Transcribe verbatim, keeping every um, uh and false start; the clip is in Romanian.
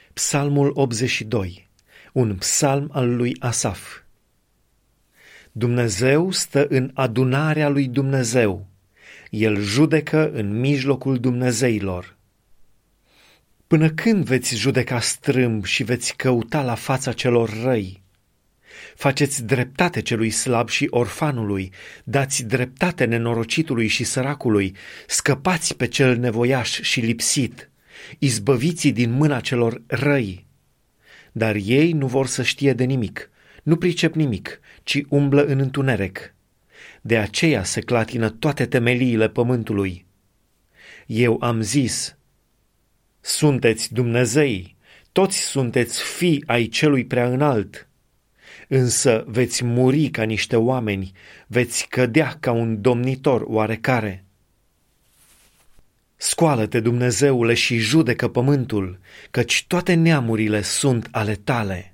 Psalmul optzeci și doi, un psalm al lui Asaf. Dumnezeu stă în adunarea lui Dumnezeu, El judecă în mijlocul dumnezeilor. Până când veți judeca strâmb și veți căuta la fața celor răi? Faceți dreptate celui slab și orfanului, dați dreptate nenorocitului și săracului, scăpați pe cel nevoiaș și lipsit, izbăviți-i din mâna celor răi. Dar ei nu vor să știe de nimic, nu pricep nimic, ci umblă în întuneric. De aceea se clatină toate temeliile pământului. Eu am zis: sunteți Dumnezei, toți sunteți fii ai celui preaînalt. Însă veți muri ca niște oameni, veți cădea ca un domnitor oarecare. Scoală-te, Dumnezeule, și judecă pământul, căci toate neamurile sunt ale tale.